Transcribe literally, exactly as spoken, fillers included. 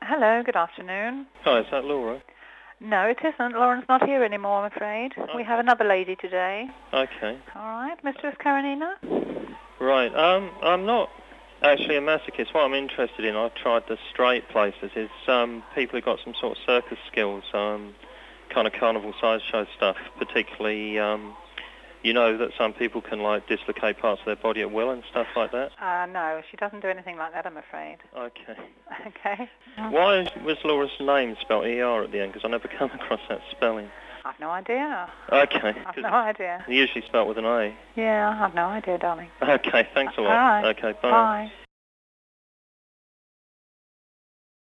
Hello, good afternoon. Hi, is that Laura? No, it isn't. Lauren's not here anymore, I'm afraid. Okay. We have another lady today. Okay. All right, Mistress Karenina? Right, um, I'm not actually a masochist. What I'm interested in, I've tried the straight places, is um, people who've got some sort of circus skills, um, kind of carnival sideshow stuff, particularly, um, you know that some people can, like, dislocate parts of their body at will and stuff like that? Uh, no, she doesn't do anything like that, I'm afraid. Okay. Okay. Why was Laura's name spelled E R at the end? Because I never come across that spelling. I've no idea. Okay. I've no idea. Usually spelled with an A. Yeah, I've no idea, darling. Okay, thanks a lot. All right. Okay, bye. Bye.